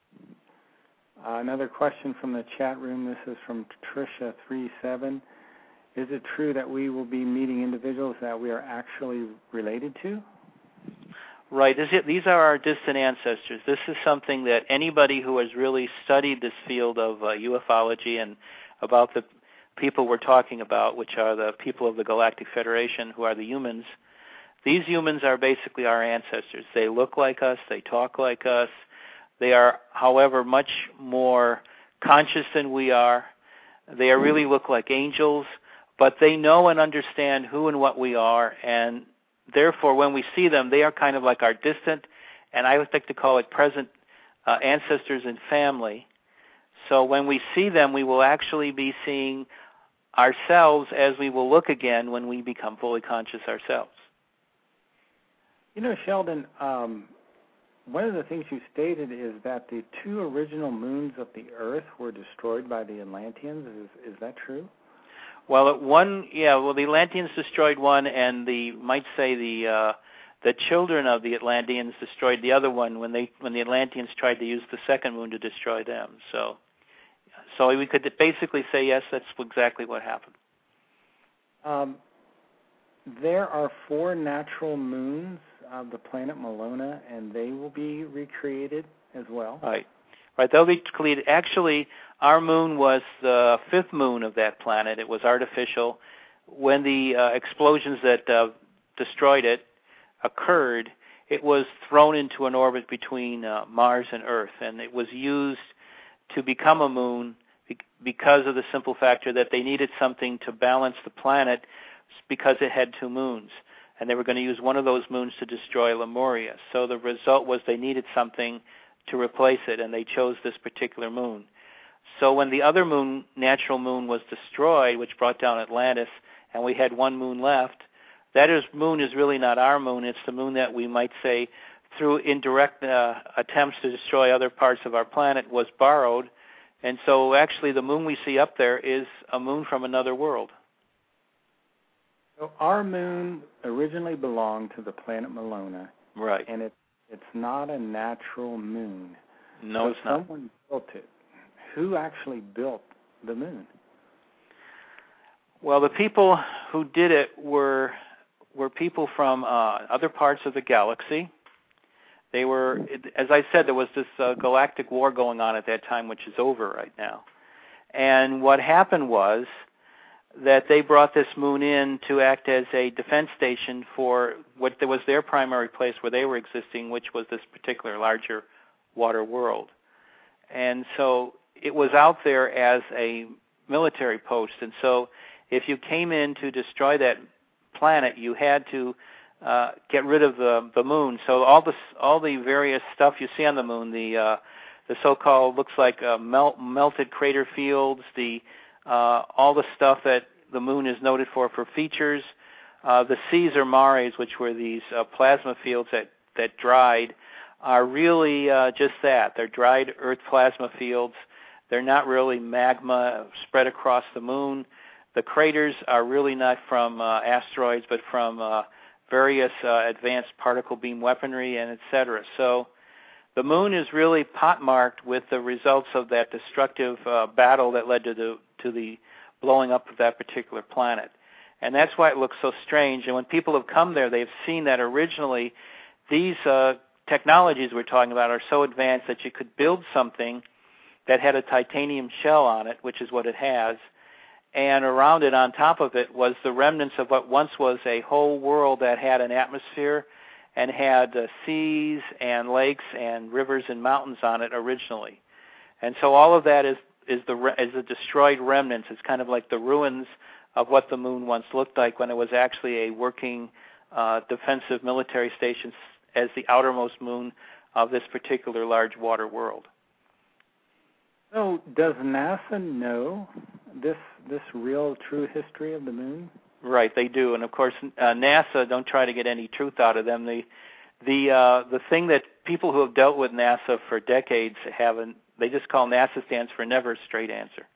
Uh, another question from the chat room. This is from Tricia three seven. Is it true that we will be meeting individuals that we are actually related to? Right. This, these are our distant ancestors. This is something that anybody who has really studied this field of uh, ufology and about the people we're talking about, which are the people of the Galactic Federation, who are the humans, these humans are basically our ancestors. They look like us. They talk like us. They are, however, much more conscious than we are. They are really look like angels, but they know and understand who and what we are, and therefore, when we see them, they are kind of like our distant, and I would like to call it present, uh, ancestors and family. So when we see them, we will actually be seeing ourselves as we will look again when we become fully conscious ourselves. You know, Sheldon, um, one of the things you stated is that the two original moons of the Earth were destroyed by the Atlanteans. Is, is that true? Well, one, yeah. Well, the Atlanteans destroyed one, and the might say the uh, the children of the Atlanteans destroyed the other one when they when the Atlanteans tried to use the second moon to destroy them. So, so we could basically say yes, that's exactly what happened. Um, there are four natural moons of the planet Malona, and they will be recreated as well. Right. Right, they'll be created. Actually, our moon was the fifth moon of that planet. It was artificial. When the uh, explosions that uh, destroyed it occurred, it was thrown into an orbit between uh, Mars and Earth, and it was used to become a moon because of the simple factor that they needed something to balance the planet because it had two moons, and they were going to use one of those moons to destroy Lemuria. So the result was they needed something to replace it, and they chose this particular moon. So when the other moon, natural moon, was destroyed, which brought down Atlantis, and we had one moon left, that is, moon is really not our moon. It's the moon that we might say, through indirect uh, attempts to destroy other parts of our planet, was borrowed. And so actually the moon we see up there is a moon from another world. So our moon originally belonged to the planet Malona. Right. And it It's not a natural moon. No, so it's not. Someone built it. Who actually built the moon? Well, the people who did it were were people from uh, other parts of the galaxy. They were, as I said, there was this uh, galactic war going on at that time, which is over right now. And what happened was that they brought this moon in to act as a defense station for what was their primary place where they were existing, which was this particular larger water world. And so it was out there as a military post. And so if you came in to destroy that planet, you had to uh, get rid of the, the moon. So all the all the various stuff you see on the moon, the uh, the so-called looks like uh, melt, melted crater fields, the Uh, all the stuff that the moon is noted for for features, uh, the seas or mares, which were these uh, plasma fields that, that dried, are really uh, just that. They're dried earth plasma fields. They're not really magma spread across the moon. The craters are really not from uh, asteroids, but from uh, various uh, advanced particle beam weaponry and et cetera. So the moon is really pot-marked with the results of that destructive uh, battle that led to the to the blowing up of that particular planet. And that's why it looks so strange. And when people have come there, they've seen that originally these uh, technologies we're talking about are so advanced that you could build something that had a titanium shell on it, which is what it has, and around it, on top of it, was the remnants of what once was a whole world that had an atmosphere and had uh, seas and lakes and rivers and mountains on it originally. And so all of that is is the is the destroyed remnants. It's kind of like the ruins of what the moon once looked like when it was actually a working uh, defensive military station as the outermost moon of this particular large water world. So does NASA know this this real true history of the moon? Right, they do. And of course, uh, NASA don't try to get any truth out of them. The the uh, the thing that people who have dealt with NASA for decades haven't. They just call NASA stands for never a straight answer.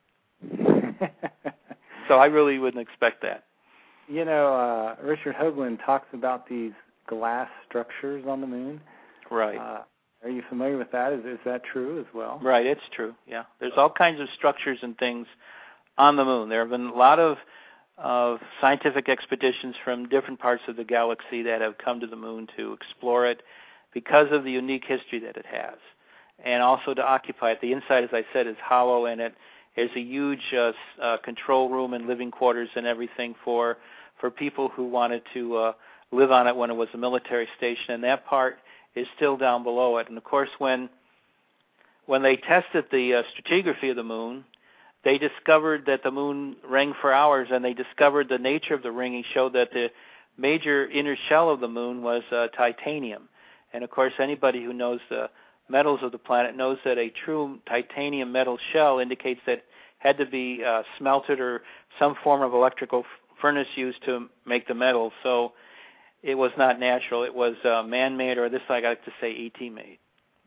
So I really wouldn't expect that. You know, uh, Richard Hoagland talks about these glass structures on the moon. Right. Uh, are you familiar with that? Is, is that true as well? Right, it's true, yeah. There's all kinds of structures and things on the moon. There have been a lot of of scientific expeditions from different parts of the galaxy that have come to the moon to explore it because of the unique history that it has, and also to occupy it. The inside, as I said, is hollow, and it is a huge uh, uh, control room and living quarters and everything for for people who wanted to uh, live on it when it was a military station, and that part is still down below it. And, of course, when when they tested the uh, stratigraphy of the moon, they discovered that the moon rang for hours, and they discovered the nature of the ringing showed that the major inner shell of the moon was uh, titanium. And, of course, anybody who knows the metals of the planet knows that a true titanium metal shell indicates that it had to be uh, smelted or some form of electrical furnace used to make the metal. So it was not natural. It was uh, man-made, or this I like to say E T made.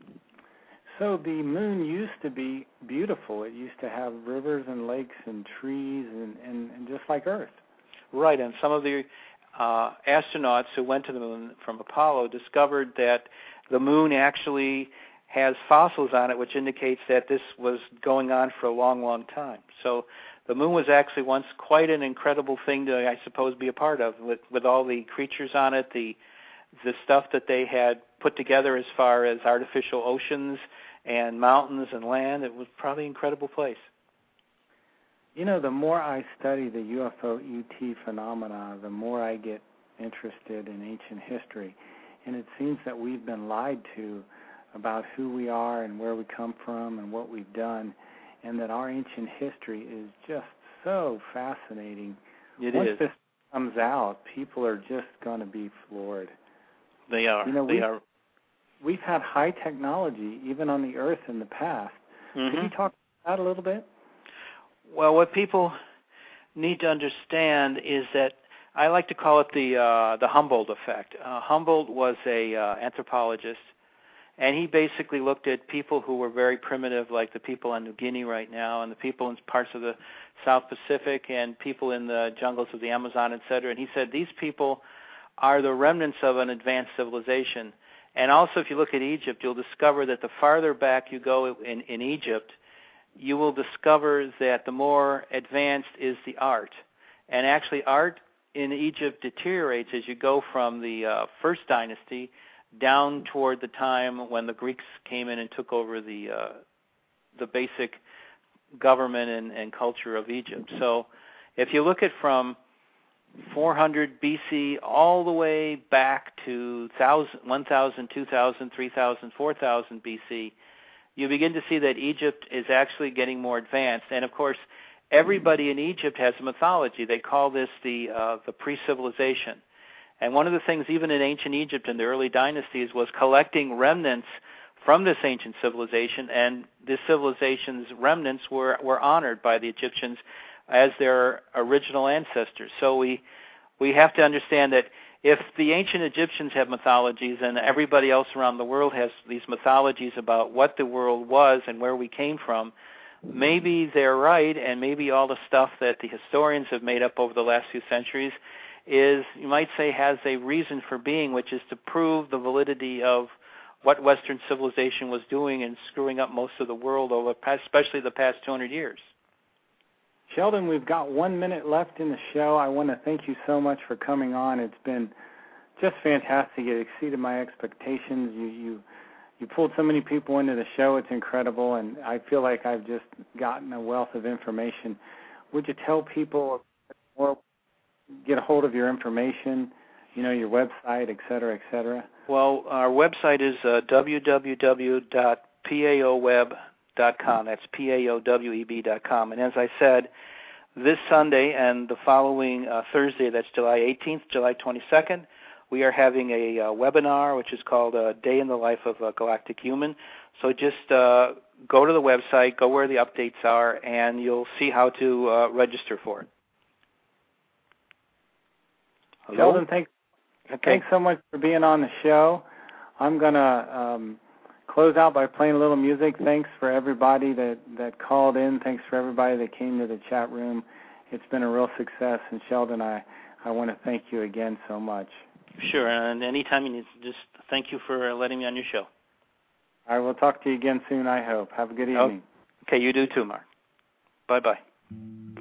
So the moon used to be beautiful. It used to have rivers and lakes and trees and, and, and just like Earth. Right, and some of the uh, astronauts who went to the moon from Apollo discovered that the moon actually has fossils on it, which indicates that this was going on for a long, long time. So the moon was actually once quite an incredible thing to, I suppose, be a part of, with, with all the creatures on it, the the stuff that they had put together as far as artificial oceans and mountains and land. It was probably an incredible place. You know, the more I study the U F O E T phenomena, the more I get interested in ancient history. And it seems that we've been lied to about who we are and where we come from and what we've done, and that our ancient history is just so fascinating. It Once is. this comes out, people are just going to be floored. They are. You know, they we've, are. We've had high technology even on the Earth in the past. Mm-hmm. Can you talk about that a little bit? Well, what people need to understand is that I like to call it the uh, the Humboldt effect. Uh, Humboldt was a uh, anthropologist, and he basically looked at people who were very primitive, like the people on New Guinea right now, and the people in parts of the South Pacific, and people in the jungles of the Amazon, et cetera. And he said these people are the remnants of an advanced civilization. And also, if you look at Egypt, you'll discover that the farther back you go in, in Egypt, you will discover that the more advanced is the art. And actually, art in Egypt deteriorates as you go from the uh, first dynasty down toward the time when the Greeks came in and took over the uh, the basic government and, and culture of Egypt. So if you look at from four hundred B C all the way back to one thousand, two thousand, three thousand, four thousand B C, you begin to see that Egypt is actually getting more advanced. And, of course, everybody in Egypt has a mythology. They call this the uh, the pre-civilization. And one of the things, even in ancient Egypt in the early dynasties, was collecting remnants from this ancient civilization, and this civilization's remnants were, were honored by the Egyptians as their original ancestors. So we we have to understand that if the ancient Egyptians have mythologies and everybody else around the world has these mythologies about what the world was and where we came from, maybe they're right, and maybe all the stuff that the historians have made up over the last few centuries is, you might say, has a reason for being, which is to prove the validity of what Western civilization was doing and screwing up most of the world over, especially the past two hundred years. Sheldon, we've got one minute left in the show. I want to thank you so much for coming on. It's been just fantastic. It exceeded my expectations. You you you pulled so many people into the show. It's incredible, and I feel like I've just gotten a wealth of information. Would you tell people more, get a hold of your information, you know, your website, et cetera, et cetera? Well, our website is uh, w w w dot p a o web dot com. That's P A O W E B dot com. And as I said, this Sunday and the following uh, Thursday, that's July eighteenth, July twenty-second, we are having a uh, webinar which is called uh, Day in the Life of a Galactic Human. So just uh, go to the website, go where the updates are, and you'll see how to uh, register for it. Hello? Sheldon, thanks, okay. thanks so much for being on the show. I'm going to um, close out by playing a little music. Thanks for everybody that, that called in. Thanks for everybody that came to the chat room. It's been a real success. And, Sheldon, I, I want to thank you again so much. Sure, and anytime you need, just thank you for letting me on your show. I will talk to you again soon, I hope. Have a good evening. Okay, you do too, Mark. Bye-bye.